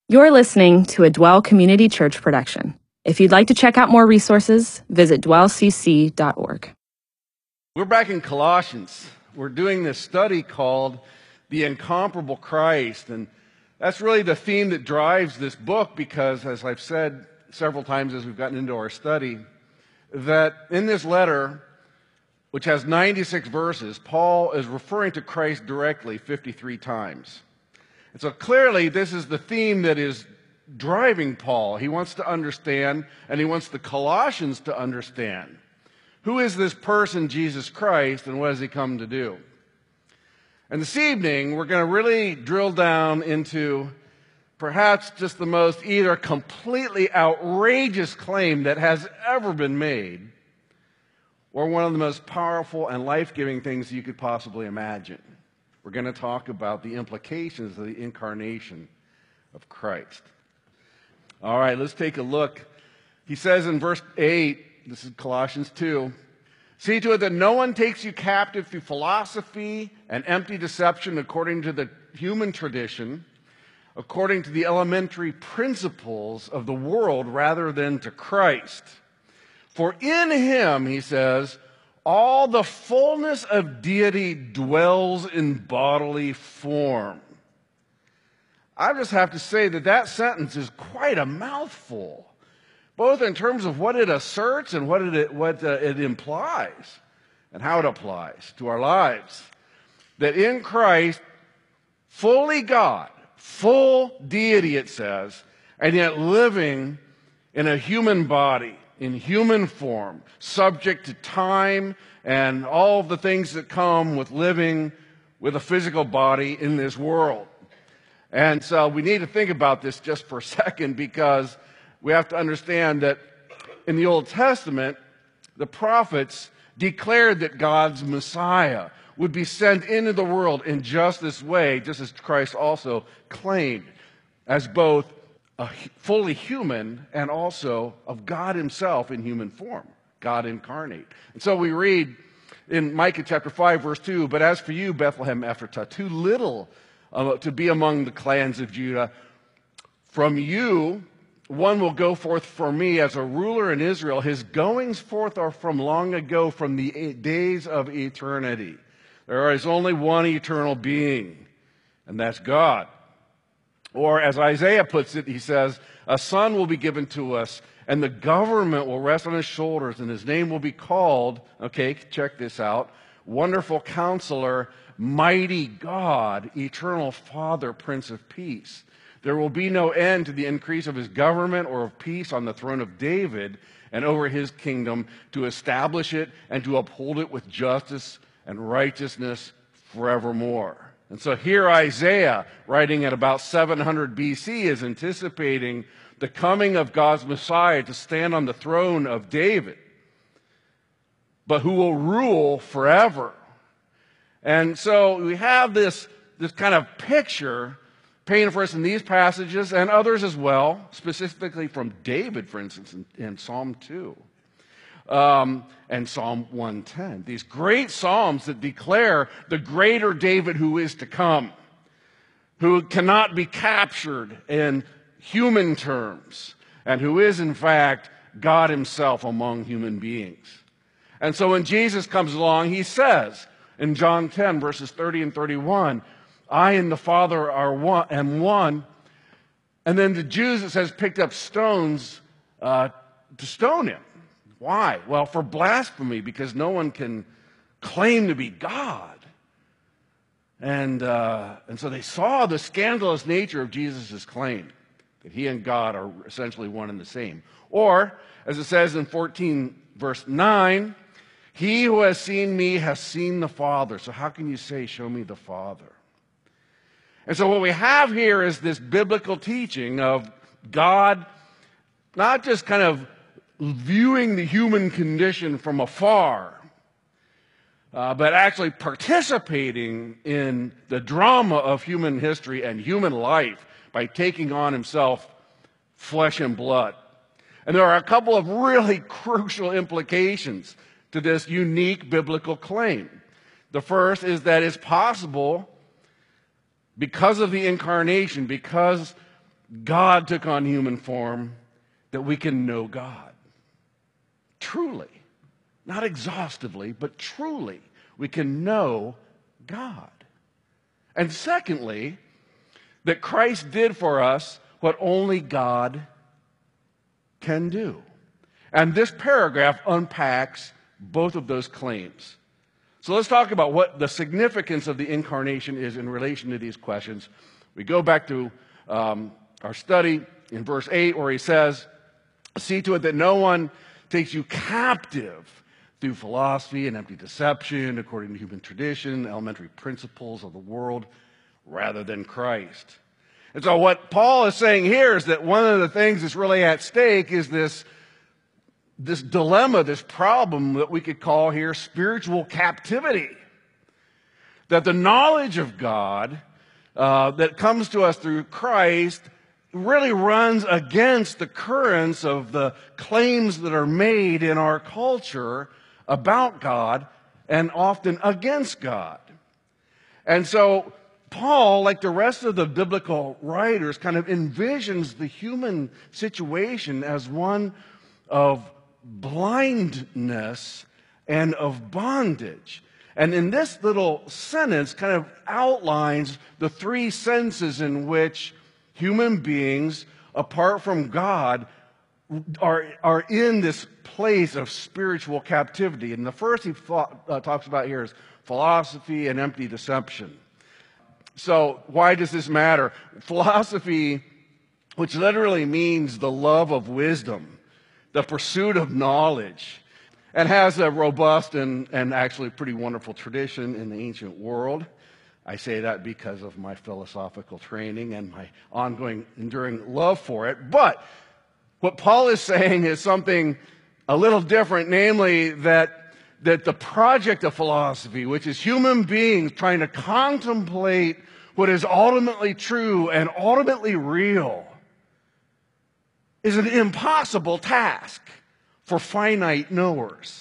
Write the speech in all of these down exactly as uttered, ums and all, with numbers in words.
You're listening to a Dwell Community Church production. If you'd like to check out more resources, visit dwell c c dot org. We're back in Colossians. We're doing this study called The Incomparable Christ, and that's really the theme that drives this book because, as I've said several times as we've gotten into our study, that in this letter, which has ninety-six verses, Paul is referring to Christ directly fifty-three times. And so clearly this is the theme that is driving Paul. He wants to understand, and he wants the Colossians to understand, who is this person, Jesus Christ, and what has he come to do? And this evening, we're going to really drill down into perhaps just the most either completely outrageous claim that has ever been made, or one of the most powerful and life-giving things you could possibly imagine. We're going to talk about the implications of the incarnation of Christ. All right, let's take a look. He says in verse eight, this is Colossians two, "See to it that no one takes you captive through philosophy and empty deception according to the human tradition, according to the elementary principles of the world rather than to Christ. For in him," he says, "all the fullness of deity dwells in bodily form." I just have to say that that sentence is quite a mouthful, both in terms of what it asserts and what it, what uh, it implies and how it applies to our lives. That in Christ, fully God, full deity, it says, and yet living in a human body, in human form, subject to time and all of the things that come with living with a physical body in this world. And so we need to think about this just for a second, because we have to understand that in the Old Testament, the prophets declared that God's Messiah would be sent into the world in just this way, just as Christ also claimed, as both a fully human and also of God himself in human form, God incarnate. And so we read in Micah chapter five, verse two, "But as for you, Bethlehem Ephratah, too little uh, to be among the clans of Judah, from you one will go forth for me as a ruler in Israel. His goings forth are from long ago, from the days of eternity. There is only one eternal being, and that's God." Or as Isaiah puts it, he says, "A son will be given to us, and the government will rest on his shoulders, and his name will be called," okay, check this out, "Wonderful Counselor, Mighty God, Eternal Father, Prince of Peace. There will be no end to the increase of his government or of peace on the throne of David and over his kingdom, to establish it and to uphold it with justice and righteousness forevermore." And so here Isaiah, writing at about seven hundred B C, is anticipating the coming of God's Messiah to stand on the throne of David, but who will rule forever. And so we have this, this kind of picture painted for us in these passages and others as well, specifically from David, for instance, in, in Psalm two. Um, and Psalm one ten. These great psalms that declare the greater David who is to come, who cannot be captured in human terms, and who is, in fact, God himself among human beings. And so when Jesus comes along, he says in John ten, verses thirty and thirty-one, "I and the Father are one, am one." And then the Jews, it says, picked up stones uh, to stone him. Why? Well, for blasphemy, because no one can claim to be God. And, uh, and so they saw the scandalous nature of Jesus' claim, that he and God are essentially one and the same. Or, as it says in fourteen, verse nine, "He who has seen me has seen the Father." So how can you say, "Show me the Father"? And so what we have here is this biblical teaching of God not just kind of viewing the human condition from afar, uh, but actually participating in the drama of human history and human life by taking on himself flesh and blood. And there are a couple of really crucial implications to this unique biblical claim. The first is that it's possible, because of the incarnation, because God took on human form that we can know God. Truly. Not exhaustively, but truly, we can know God. And secondly, that Christ did for us what only God can do. And this paragraph unpacks both of those claims. So let's talk about what the significance of the incarnation is in relation to these questions. We go back to um, our study in verse eight where he says, "See to it that no one takes you captive through philosophy and empty deception, according to human tradition, elementary principles of the world, rather than Christ." And so what Paul is saying here is that one of the things that's really at stake is this, this dilemma, this problem that we could call here spiritual captivity. That the knowledge of God uh, that comes to us through Christ really runs against the currents of the claims that are made in our culture about God and often against God. And so Paul, like the rest of the biblical writers, kind of envisions the human situation as one of blindness and of bondage. And in this little sentence kind of outlines the three senses in which human beings, apart from God, are, are in this place of spiritual captivity. And the first he thought, uh, talks about here is philosophy and empty deception. So why does this matter? Philosophy, which literally means the love of wisdom, the pursuit of knowledge, and has a robust and, and actually pretty wonderful tradition in the ancient world. I say that because of my philosophical training and my ongoing, enduring love for it. But what Paul is saying is something a little different, namely that, that the project of philosophy, which is human beings trying to contemplate what is ultimately true and ultimately real, is an impossible task for finite knowers.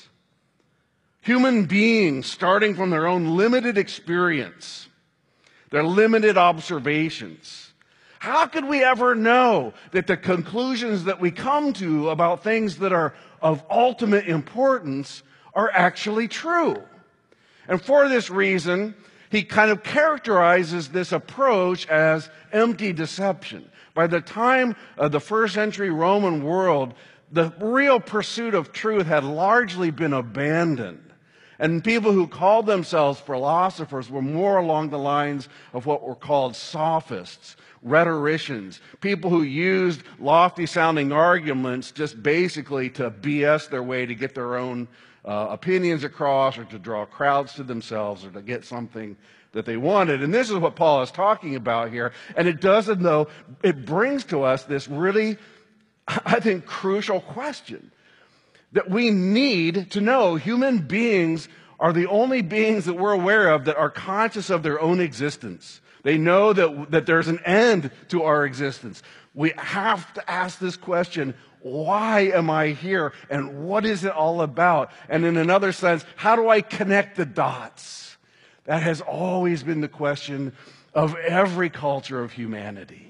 Human beings, starting from their own limited experience, their limited observations, how could we ever know that the conclusions that we come to about things that are of ultimate importance are actually true? And for this reason, he kind of characterizes this approach as empty deception. By the time of the first century Roman world, the real pursuit of truth had largely been abandoned. And people who called themselves philosophers were more along the lines of what were called sophists, rhetoricians, people who used lofty-sounding arguments just basically to B S their way to get their own uh, opinions across or to draw crowds to themselves or to get something that they wanted. And this is what Paul is talking about here. And it doesn't, though, it brings to us this really, I think, crucial question that we need to know. Human beings are the only beings that we're aware of that are conscious of their own existence. They know that, that there's an end to our existence. We have to ask this question, why am I here? And what is it all about? And in another sense, how do I connect the dots? That has always been the question of every culture of humanity.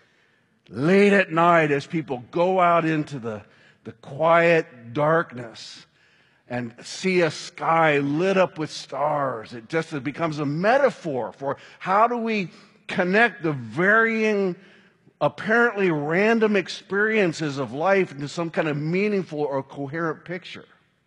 Late at night, as people go out into the, the quiet darkness and see a sky lit up with stars, it just it becomes a metaphor for how do we connect the varying, apparently random experiences of life into some kind of meaningful or coherent picture.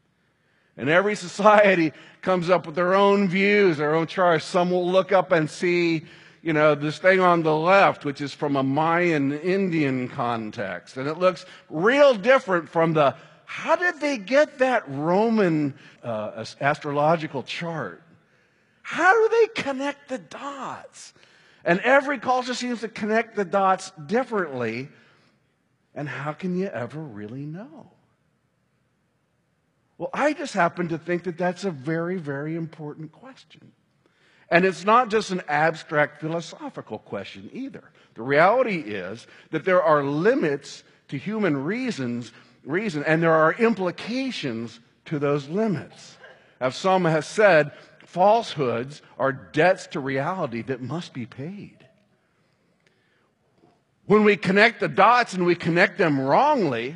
And every society comes up with their own views, their own charts. Some will look up and see, you know, this thing on the left, which is from a Mayan Indian context. And it looks real different from the, how did they get that Roman uh, astrological chart? How do they connect the dots? And every culture seems to connect the dots differently. And how can you ever really know? Well, I just happen to think that that's a very, very important question. And it's not just an abstract philosophical question either. The reality is that there are limits to human reasons, reason, and there are implications to those limits. As some have said, falsehoods are debts to reality that must be paid. when we connect the dots and we connect them wrongly,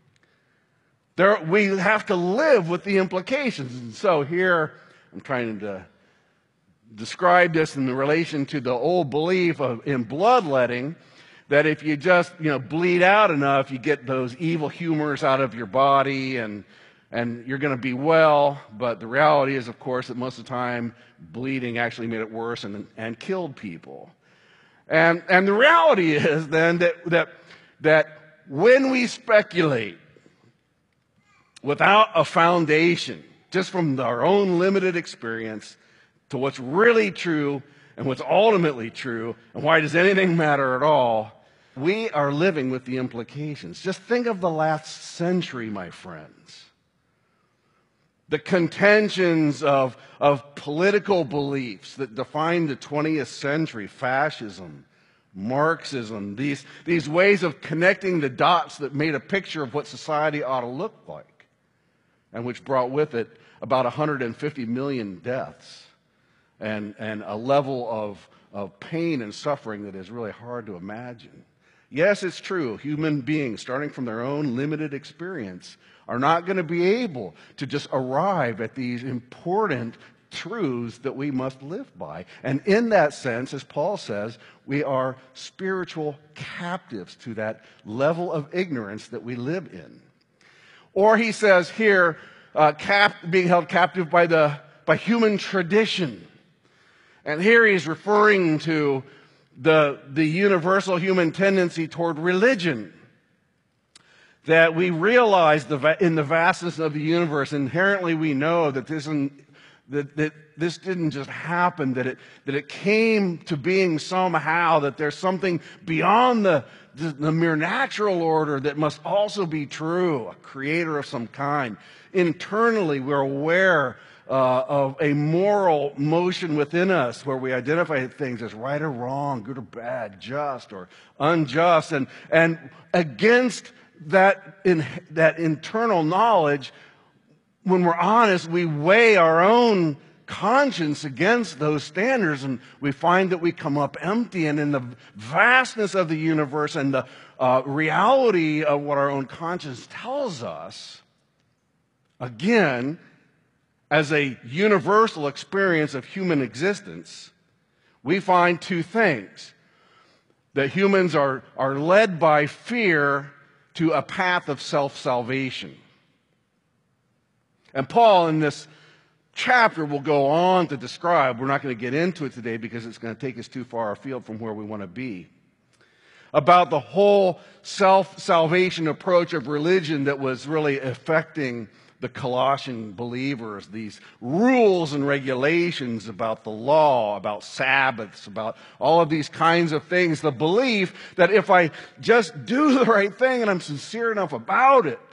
there, we have to live with the implications. And so here, I'm trying to describe this in relation to the old belief of in bloodletting, that if you just, you know, bleed out enough, you get those evil humors out of your body and and you're going to be well. But the reality is, of course, that most of the time bleeding actually made it worse and and killed people. And and the reality is then that that that when we speculate without a foundation, just from our own limited experience, to what's really true and what's ultimately true, and why does anything matter at all, we are living with the implications. Just think of the last century, my friends. The contentions of, of political beliefs that defined the twentieth century, fascism, Marxism, these, these ways of connecting the dots that made a picture of what society ought to look like, and which brought with it about one hundred fifty million deaths and, and a level of, of pain and suffering that is really hard to imagine. Yes, it's true. Human beings, starting from their own limited experience, are not going to be able to just arrive at these important truths that we must live by. And in that sense, as Paul says, we are spiritual captives to that level of ignorance that we live in. Or he says here, uh, cap, being held captive by the by human tradition. And here he's referring to the, the universal human tendency toward religion. That we realize the, in the vastness of the universe, inherently we know that this, that, that this didn't just happen, that it, that it came to being somehow, that there's something beyond the, the, the mere natural order that must also be true, a creator of some kind. Internally, we're aware Uh, of a moral motion within us where we identify things as right or wrong, good or bad, just or unjust. And, and against that, in, that internal knowledge, when we're honest, we weigh our own conscience against those standards, and we find that we come up empty. And in the vastness of the universe and the uh, reality of what our own conscience tells us, again, as a universal experience of human existence, we find two things. That humans are, are led by fear to a path of self-salvation. And Paul, in this chapter, will go on to describe, we're not going to get into it today because it's going to take us too far afield from where we want to be, about the whole self-salvation approach of religion that was really affecting the Colossian believers, these rules and regulations about the law, about Sabbaths, about all of these kinds of things. The belief that if I just do the right thing and I'm sincere enough about it,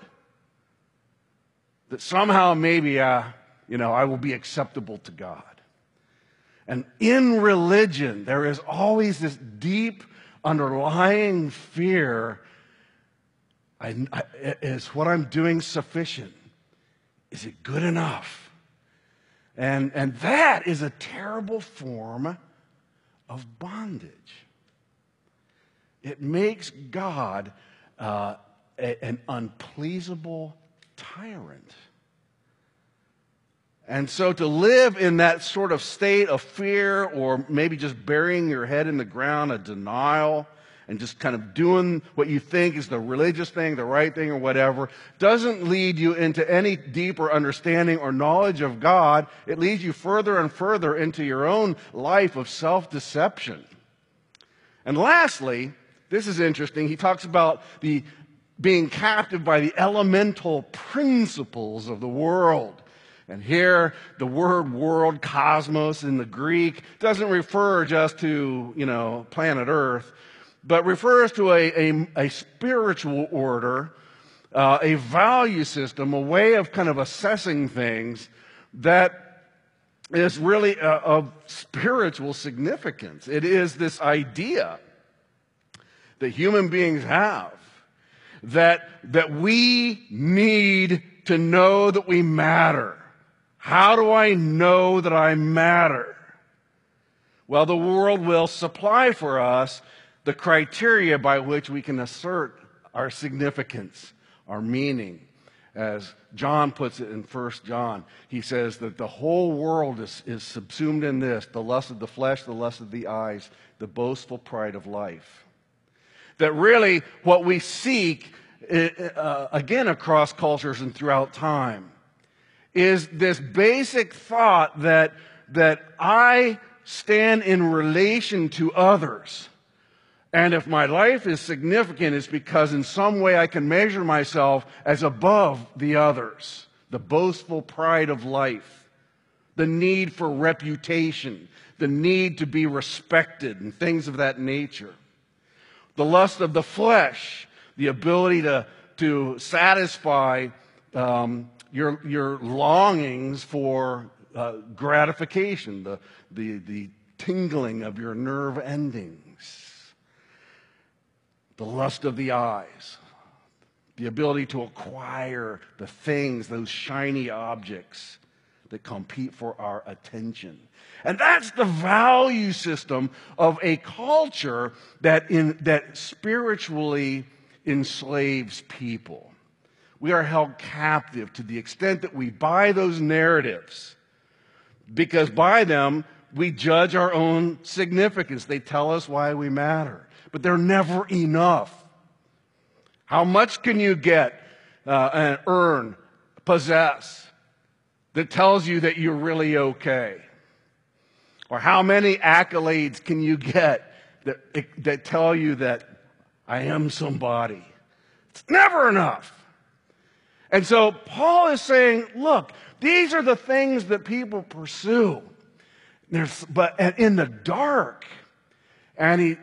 that somehow maybe, uh, you know, I will be acceptable to God. And in religion, there is always this deep underlying fear. I, I, is what I'm doing sufficient? Is it good enough? And, and that is a terrible form of bondage. It makes God uh, a, an unpleasable tyrant. And so to live in that sort of state of fear, or maybe just burying your head in the ground, a denial, and just kind of doing what you think is the religious thing, the right thing, or whatever, doesn't lead you into any deeper understanding or knowledge of God. It leads you further and further into your own life of self-deception. And lastly, this is interesting, he talks about the being captive by the elemental principles of the world. And here, the word world, cosmos, in the Greek, doesn't refer just to, you know, planet Earth, but refers to a, a, a spiritual order, uh, a value system, a way of kind of assessing things that is really uh, of spiritual significance. It is this idea that human beings have that, that we need to know that we matter. How do I know that I matter? Well, the world will supply for us the criteria by which we can assert our significance, our meaning. As John puts it in First John, he says that the whole world is, is subsumed in this: the lust of the flesh, the lust of the eyes, the boastful pride of life. That really what we seek, uh, again across cultures and throughout time, is this basic thought that, that I stand in relation to others. And if my life is significant, it's because in some way I can measure myself as above the others. The boastful pride of life, the need for reputation, the need to be respected, and things of that nature. The lust of the flesh, the ability to, to satisfy um, your, your longings for uh, gratification, the, the, the tingling of your nerve endings. The lust of the eyes, the ability to acquire the things, those shiny objects that compete for our attention. And that's the value system of a culture that, in, that spiritually enslaves people. We are held captive to the extent that we buy those narratives, because by them we judge our own significance. They tell us why we matter. But they're never enough. How much can you get uh, and earn, possess, that tells you that you're really okay? Or how many accolades can you get that, that tell you that I am somebody? It's never enough. And so Paul is saying, look, these are the things that people pursue. There's, but in the dark. And he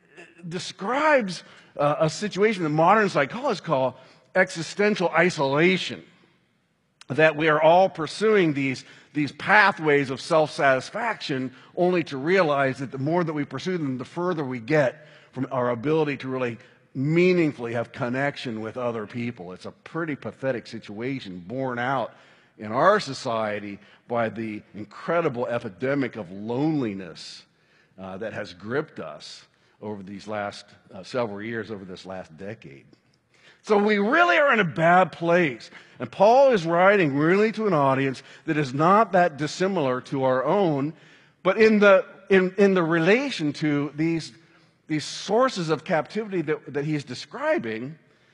describes uh, a situation that modern psychologists call existential isolation. That we are all pursuing these, these pathways of self-satisfaction, only to realize that the more that we pursue them, the further we get from our ability to really meaningfully have connection with other people. It's a pretty pathetic situation borne out in our society by the incredible epidemic of loneliness uh, that has gripped us over these last uh, several years, over this last decade. So we really are in a bad place. And Paul is writing really to an audience that is not that dissimilar to our own, but in the, in, in the relation to these, these sources of captivity that, that he's describing,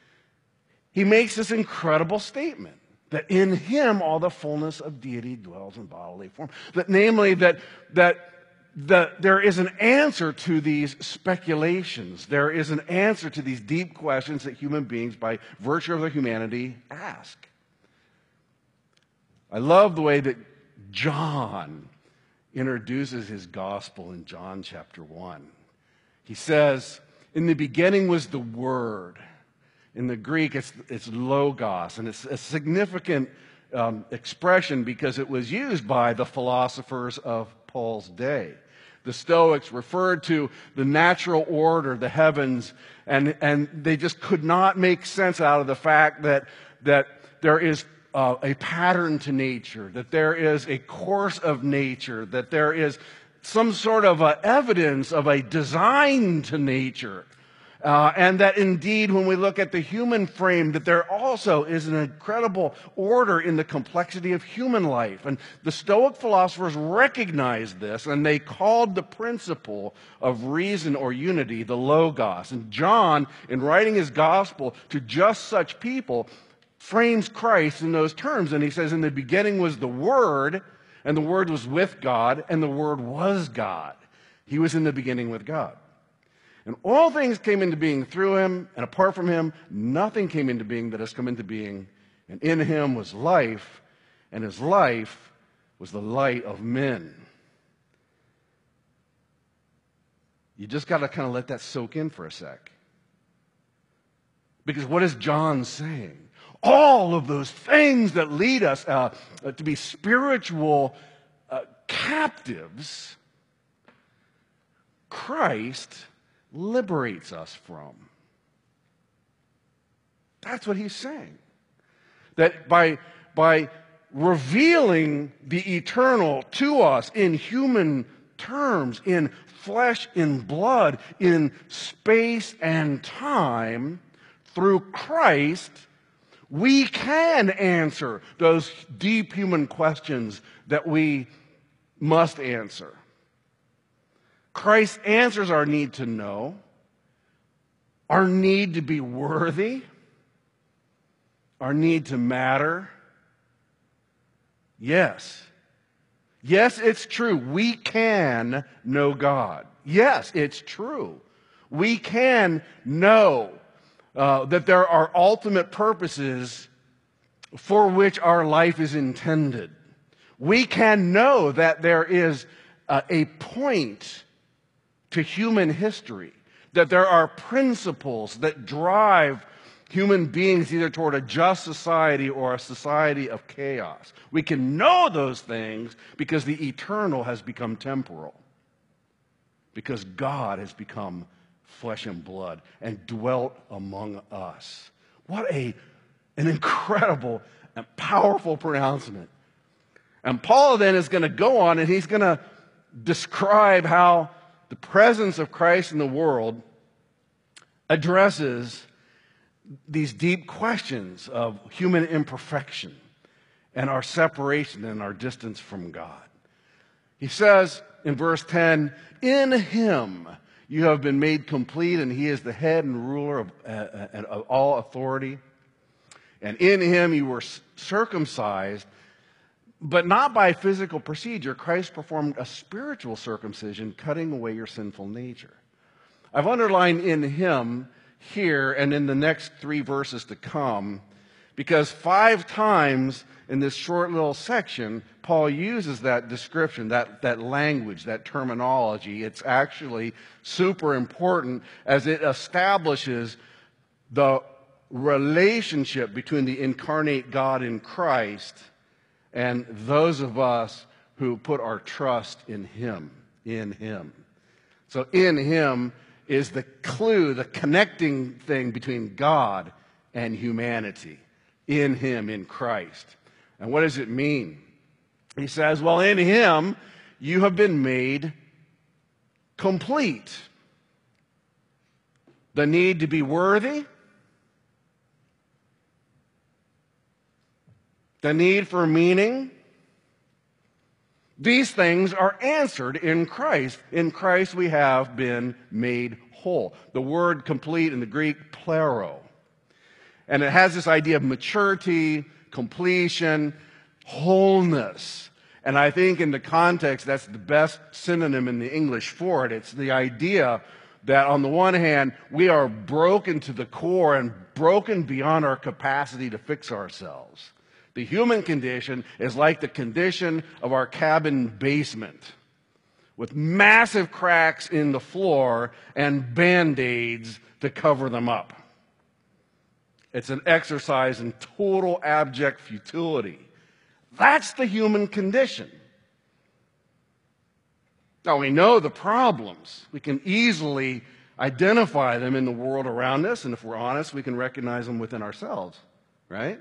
he makes this incredible statement, that in him all the fullness of deity dwells in bodily form. That namely, that, that that there is an answer to these speculations. There is an answer to these deep questions that human beings, by virtue of their humanity, ask. I love the way that John introduces his gospel in John chapter one. He says, in the beginning was the Word. In the Greek, it's, it's logos, and it's a significant um, expression because it was used by the philosophers of Paul's day. The Stoics referred to the natural order, the heavens, and, and they just could not make sense out of the fact that, that there is uh, a pattern to nature, that there is a course of nature, that there is some sort of a evidence of a design to nature. Uh, and that indeed, when we look at the human frame, that there also is an incredible order in the complexity of human life. And the Stoic philosophers recognized this, and they called the principle of reason or unity the logos. And John, in writing his gospel to just such people, frames Christ in those terms. And he says, in the beginning was the Word, and the Word was with God, and the Word was God. He was in the beginning with God. And all things came into being through him, and apart from him, nothing came into being that has come into being. And in him was life, and his life was the light of men. You just got to kind of let that soak in for a sec. Because what is John saying? All of those things that lead us uh, uh, to be spiritual uh, captives, Christ liberates us from. That's what he's saying. That by, by revealing the eternal to us in human terms, in flesh and blood in space and time, through Christ, we can answer those deep human questions that we must answer. Christ answers our need to know, our need to be worthy, our need to matter. Yes. Yes, it's true. We can know God. Yes, it's true. We can know uh, that there are ultimate purposes for which our life is intended. We can know that there is uh, a point to human history, that there are principles that drive human beings either toward a just society or a society of chaos. We can know those things because the eternal has become temporal, because God has become flesh and blood and dwelt among us. What a, an incredible and powerful pronouncement. And Paul then is going to go on and he's going to describe how the presence of Christ in the world addresses these deep questions of human imperfection and our separation and our distance from God. He says in verse ten, in him you have been made complete, and he is the head and ruler of, uh, of all authority. And in him you were circumcised, but not by physical procedure. Christ performed a spiritual circumcision, cutting away your sinful nature. I've underlined in him here and in the next three verses to come, because five times in this short little section, Paul uses that description, that, that language, that terminology. It's actually super important as it establishes the relationship between the incarnate God in Christ and those of us who put our trust in him, in him. So in him is the clue, the connecting thing between God and humanity. In him, in Christ. And what does it mean? He says, well, in him you have been made complete. The need to be worthy, the need for meaning, these things are answered in Christ. In Christ we have been made whole. The word complete in the Greek, plero. And it has this idea of maturity, completion, wholeness. And I think in the context, that's the best synonym in the English for it. It's the idea that on the one hand, we are broken to the core and broken beyond our capacity to fix ourselves. The human condition is like the condition of our cabin basement, with massive cracks in the floor and Band-Aids to cover them up. It's an exercise in total abject futility. That's the human condition. Now, we know the problems. We can easily identify them in the world around us, and if we're honest, we can recognize them within ourselves, right?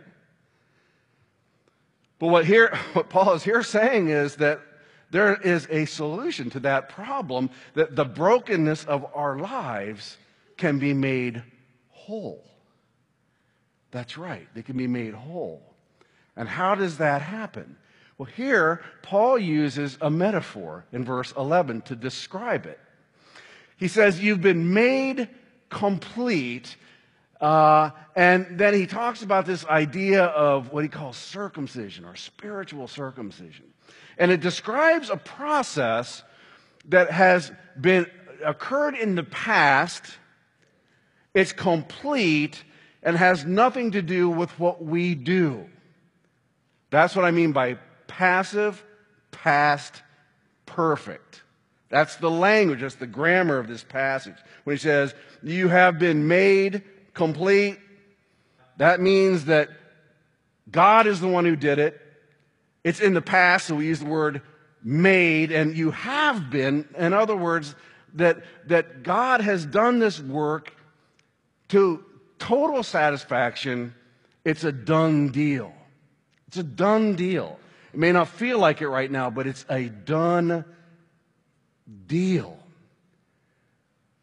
But what here, what Paul is here saying is that there is a solution to that problem, that the brokenness of our lives can be made whole. That's right, they can be made whole. And how does that happen? Well, here, Paul uses a metaphor in verse eleven to describe it. He says, you've been made complete, uh, and then he talks about this idea of what he calls circumcision, or spiritual circumcision. And it describes a process that has been occurred in the past. It's complete and has nothing to do with what we do. That's what I mean by passive, past, perfect. That's the language, that's the grammar of this passage. When he says, you have been made complete, that means that God is the one who did it. It's in the past, so we use the word made, and you have been. In other words, that, that God has done this work to total satisfaction. It's a done deal. It's a done deal. It may not feel like it right now, but it's a done deal.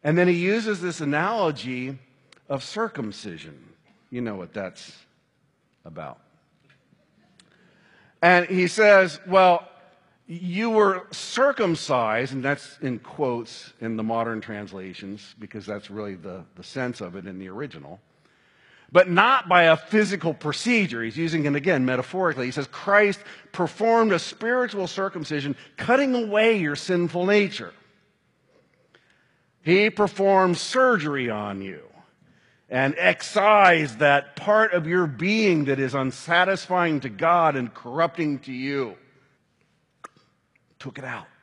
And then he uses this analogy of circumcision. You know what that's about. And he says, well, you were circumcised, and that's in quotes in the modern translations, because that's really the, the sense of it in the original, but not by a physical procedure. He's using it again metaphorically. He says, Christ performed a spiritual circumcision, cutting away your sinful nature. He performed surgery on you and excised that part of your being that is unsatisfying to God and corrupting to you. Took it out.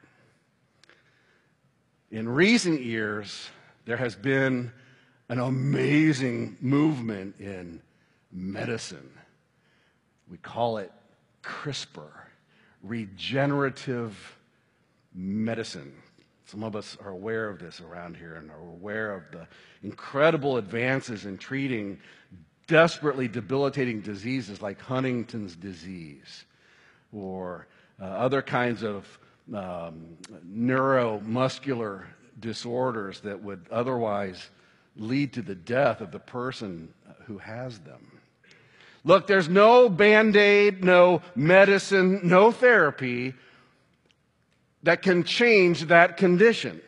In recent years, there has been an amazing movement in medicine. We call it CRISPR, regenerative medicine. Some of us are aware of this around here and are aware of the incredible advances in treating desperately debilitating diseases like Huntington's disease or uh, other kinds of um, neuromuscular disorders that would otherwise lead to the death of the person who has them. Look, there's no Band-Aid, no medicine, no therapy that can change that condition.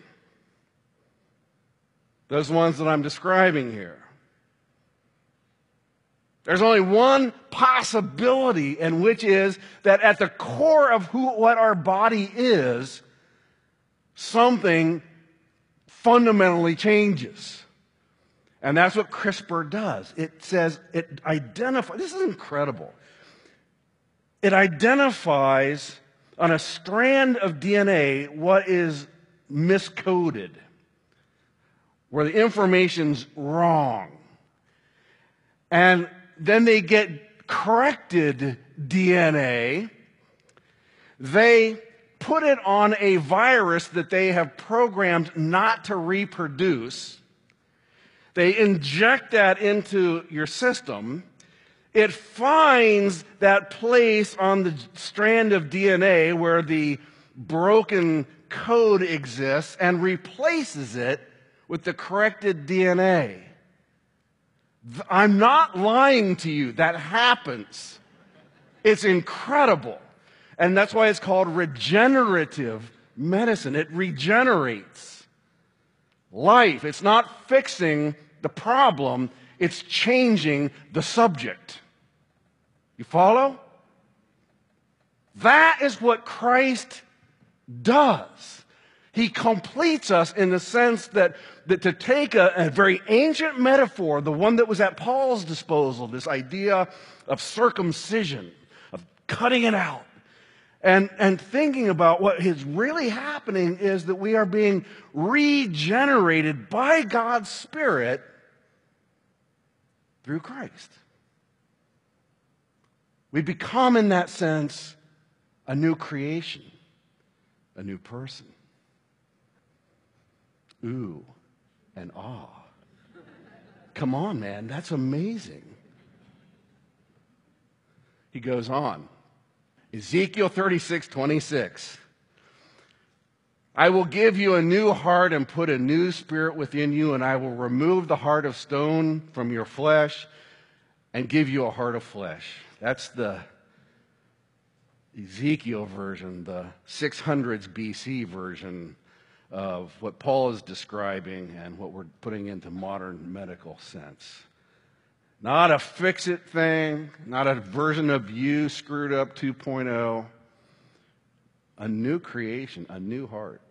Those ones that I'm describing here. There's only one possibility, and which is that at the core of who, what our body is, something fundamentally changes. And that's what CRISPR does. It says, it identifies, this is incredible. It identifies on a strand of D N A what is miscoded, where the information's wrong. And then they get corrected D N A. They put it on a virus that they have programmed not to reproduce. They inject that into your system. It finds that place on the strand of D N A where the broken code exists and replaces it with the corrected D N A. I'm not lying to you. That happens. It's incredible. And that's why it's called regenerative medicine. It regenerates life. It's not fixing the problem. It's changing the subject. You follow? That is what Christ does. He completes us in the sense that, that to take a, a very ancient metaphor, the one that was at Paul's disposal, this idea of circumcision, of cutting it out, and, and thinking about what is really happening is that we are being regenerated by God's Spirit through Christ. We become, in that sense, a new creation, a new person. Ooh, and ah. Come on, man, that's amazing. He goes on. Ezekiel thirty-six twenty-six. I will give you a new heart and put a new spirit within you, and I will remove the heart of stone from your flesh and give you a heart of flesh. That's the Ezekiel version, the six hundreds B C version of what Paul is describing and what we're putting into modern medical sense. Not a fix-it thing, not a version of you screwed up two point oh. A new creation, a new heart.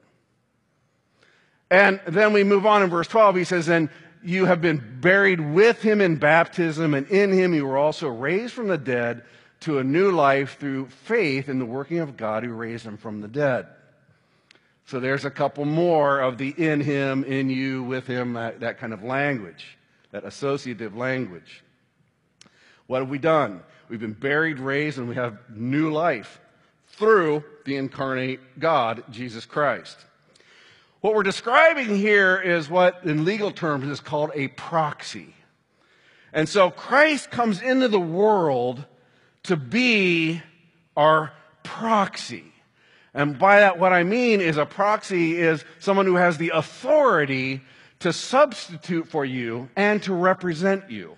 And then we move on in verse twelve. He says, and you have been buried with him in baptism, and in him you were also raised from the dead to a new life through faith in the working of God who raised him from the dead. So there's a couple more of the in him, in you, with him, that, that kind of language, that associative language. What have we done? We've been buried, raised, and we have new life through the incarnate God, Jesus Christ. What we're describing here is what in legal terms is called a proxy. And so Christ comes into the world to be our proxy. And by that, what I mean is a proxy is someone who has the authority to substitute for you and to represent you.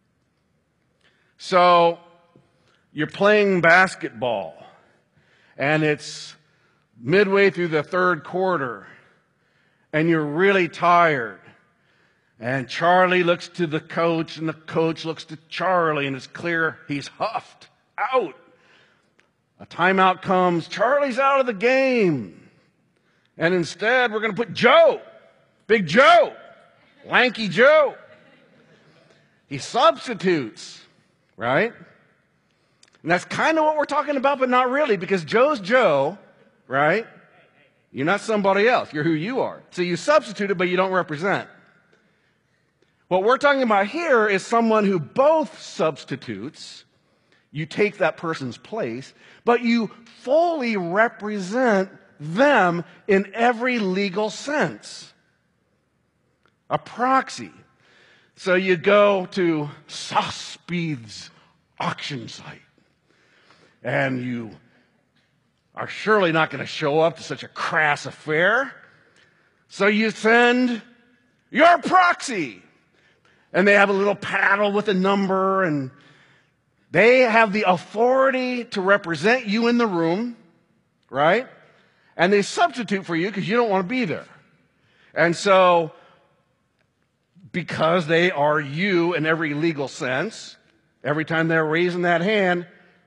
So, you're playing basketball, and it's midway through the third quarter, and you're really tired. And Charlie looks to the coach, and the coach looks to Charlie, and it's clear he's huffed out. A timeout comes. Charlie's out of the game. And instead, we're going to put Joe, Big Joe, Lanky Joe. He substitutes, right? And that's kind of what we're talking about, but not really, because Joe's Joe, right? You're not somebody else. You're who you are. So you substitute it, but you don't represent. What we're talking about here is someone who both substitutes. You take that person's place, but you fully represent them in every legal sense. A proxy. So you go to Sotheby's auction site, and you are surely not going to show up to such a crass affair. So you send your proxy. And they have a little paddle with a number, and they have the authority to represent you in the room, right? And they substitute for you because you don't want to be there. And so, because they are you in every legal sense, every time they're raising that hand,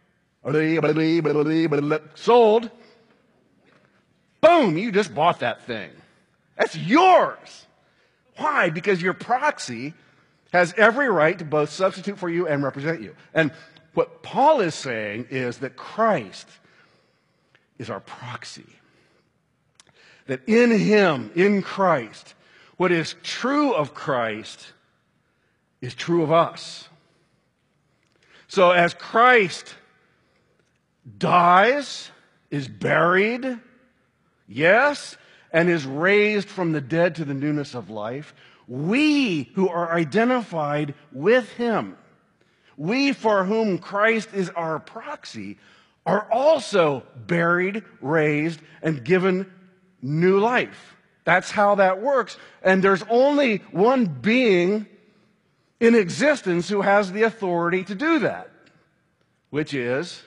sold, boom, you just bought that thing. That's yours. Why? Because your proxy has every right to both substitute for you and represent you. And what Paul is saying is that Christ is our proxy. That in him, in Christ, what is true of Christ is true of us. So as Christ dies, is buried, yes, and is raised from the dead to the newness of life, we who are identified with him, we for whom Christ is our proxy, are also buried, raised, and given new life. That's how that works. And there's only one being in existence who has the authority to do that, which is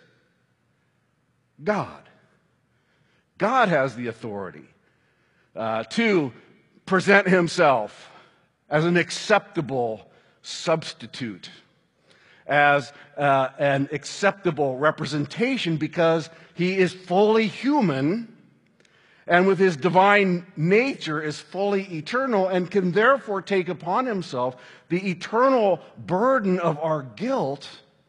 God. God has the authority uh, to present himself as an acceptable substitute, as uh, an acceptable representation, because he is fully human and with his divine nature is fully eternal and can therefore take upon himself the eternal burden of our guilt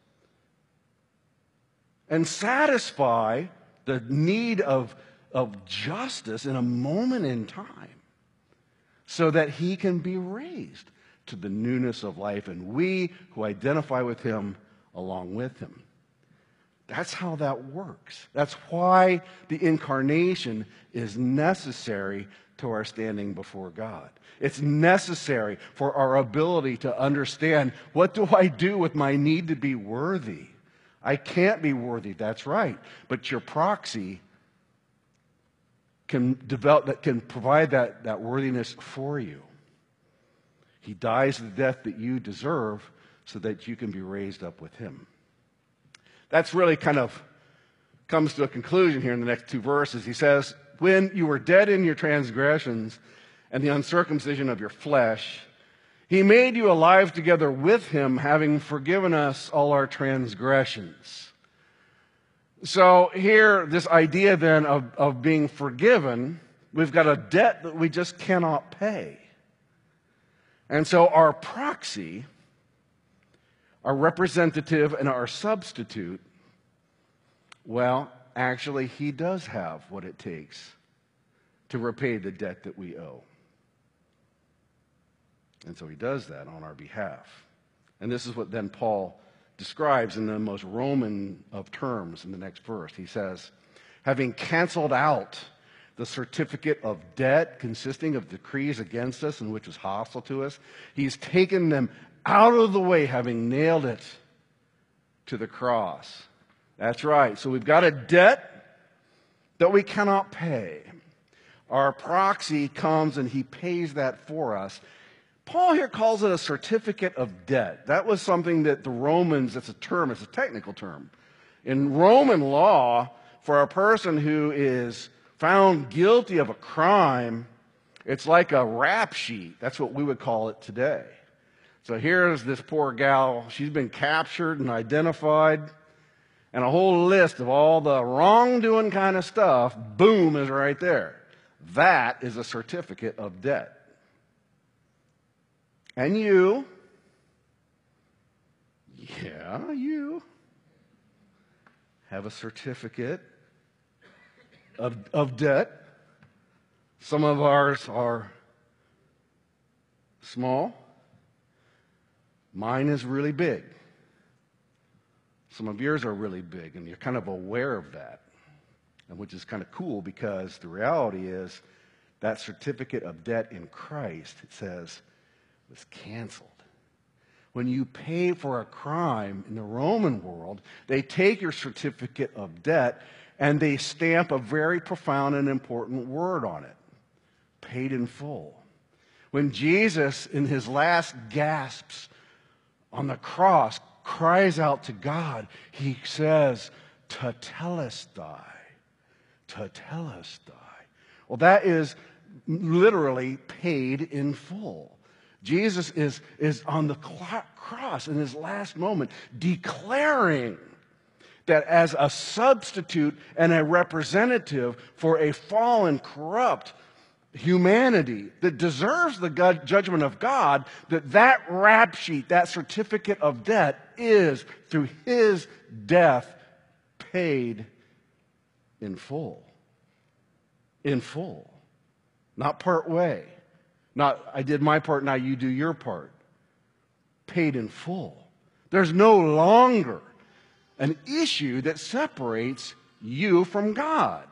and satisfy the need of, of justice in a moment in time, so that he can be raised to the newness of life, and we who identify with him along with him. That's how that works. That's why the incarnation is necessary to our standing before God. It's necessary for our ability to understand, what do I do with my need to be worthy? I can't be worthy, that's right. But your proxy can develop, that can provide that, that worthiness for you. He dies the death that you deserve so that you can be raised up with him. That's really kind of comes to a conclusion here in the next two verses. He says, when you were dead in your transgressions and the uncircumcision of your flesh, he made you alive together with him, having forgiven us all our transgressions. So here, this idea then of, of being forgiven, we've got a debt that we just cannot pay. And so our proxy, our representative, and our substitute, well, actually, he does have what it takes to repay the debt that we owe. And so he does that on our behalf. And this is what then Paul describes in the most Roman of terms in the next verse. He says, having canceled out the certificate of debt consisting of decrees against us and which was hostile to us, he's taken them out of the way, having nailed it to the cross. That's right. So we've got a debt that we cannot pay. Our proxy comes and he pays that for us. Paul here calls it a certificate of debt. That was something that the Romans, it's a term, it's a technical term. In Roman law, for a person who is found guilty of a crime, it's like a rap sheet. That's what we would call it today. So here's this poor gal. She's been captured and identified, and a whole list of all the wrongdoing kind of stuff, boom, is right there. That is a certificate of debt. And you, yeah, you have a certificate of, of debt. Some of ours are small. Mine is really big. Some of yours are really big, and you're kind of aware of that, and which is kind of cool because the reality is that certificate of debt in Christ, it says, was canceled. When you pay for a crime in the Roman world, they take your certificate of debt and they stamp a very profound and important word on it. Paid in full. When Jesus, in his last gasps on the cross, cries out to God, he says, "Tetelestai, tetelestai." Well, that is literally paid in full. Jesus is, is on the cross in his last moment, declaring that as a substitute and a representative for a fallen, corrupt humanity that deserves the God, judgment of God, that that rap sheet, that certificate of debt is, through his death, paid in full. In full. Not part way. Not, I did my part, now you do your part. Paid in full. There's no longer an issue that separates you from God.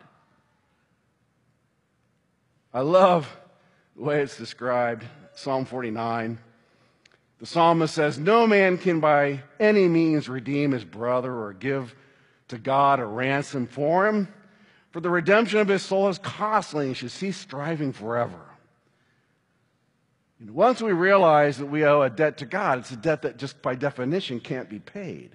I love the way it's described, Psalm forty-nine. The psalmist says, "No man can by any means redeem his brother or give to God a ransom for him. For the redemption of his soul is costly and should cease striving forever." And once we realize that we owe a debt to God, it's a debt that just by definition can't be paid.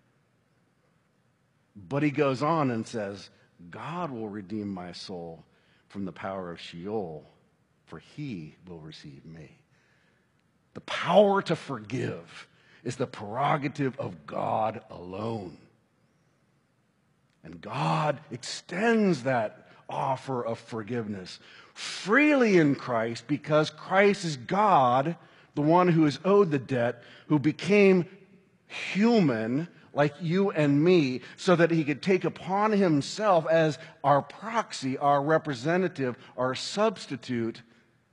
But he goes on and says, God will redeem my soul from the power of Sheol, for he will receive me. The power to forgive is the prerogative of God alone. And God extends that offer of forgiveness freely in Christ because Christ is God, the one who is owed the debt, who became human like you and me so that he could take upon himself as our proxy, our representative, our substitute,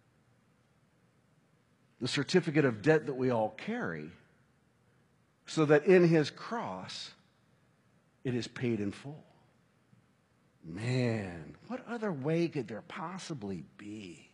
the certificate of debt that we all carry, so that in his cross it is paid in full. Man, what other way could there possibly be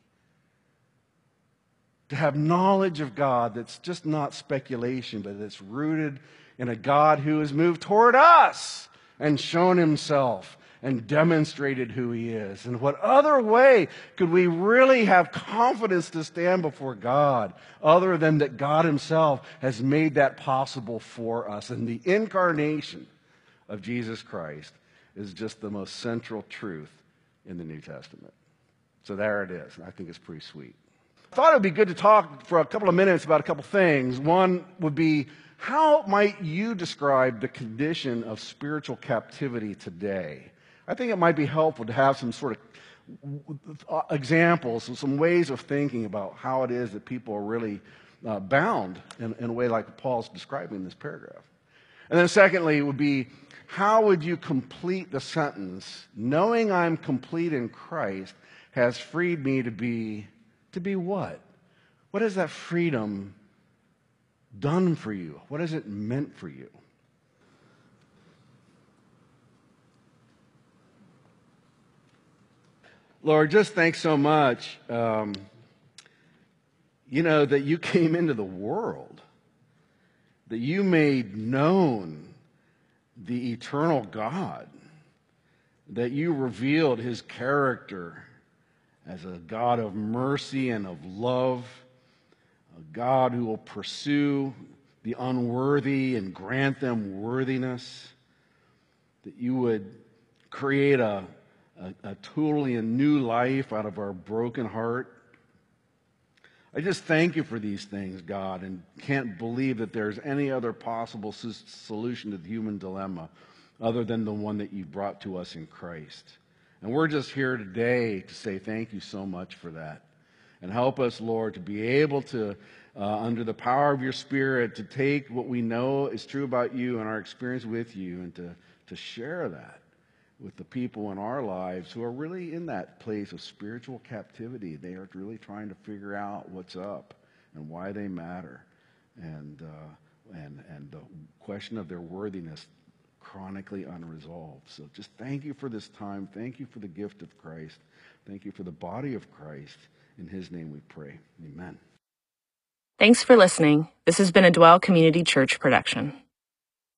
to have knowledge of God that's just not speculation, but that's rooted in a God who has moved toward us and shown himself and demonstrated who he is? And what other way could we really have confidence to stand before God other than that God himself has made that possible for us? And the incarnation of Jesus Christ is just the most central truth in the New Testament. So there it is. I think it's pretty sweet. I thought it would be good to talk for a couple of minutes about a couple things. One would be, how might you describe the condition of spiritual captivity today? I think it might be helpful to have some sort of examples and some ways of thinking about how it is that people are really uh, bound in, in a way like Paul's describing in this paragraph. And then secondly, it would be, how would you complete the sentence, knowing I'm complete in Christ has freed me to be, to be what? What has that freedom done for you? What has it meant for you? Lord, just thanks so much, um, you know, that you came into the world, that you made known the eternal God, that you revealed his character as a God of mercy and of love, a God who will pursue the unworthy and grant them worthiness, that you would create a, a, a totally a new life out of our broken heart. I just thank you for these things, God, and can't believe that there's any other possible solution to the human dilemma other than the one that you brought to us in Christ. And we're just here today to say thank you so much for that. And help us, Lord, to be able to, uh, under the power of your Spirit, to take what we know is true about you and our experience with you and to, to share that with the people in our lives who are really in that place of spiritual captivity. They are really trying to figure out what's up and why they matter, and uh, and and the question of their worthiness chronically unresolved. So just thank you for this time. Thank you for the gift of Christ. Thank you for the body of Christ. In his name we pray. Amen. Thanks for listening. This has been a Dwell Community Church production.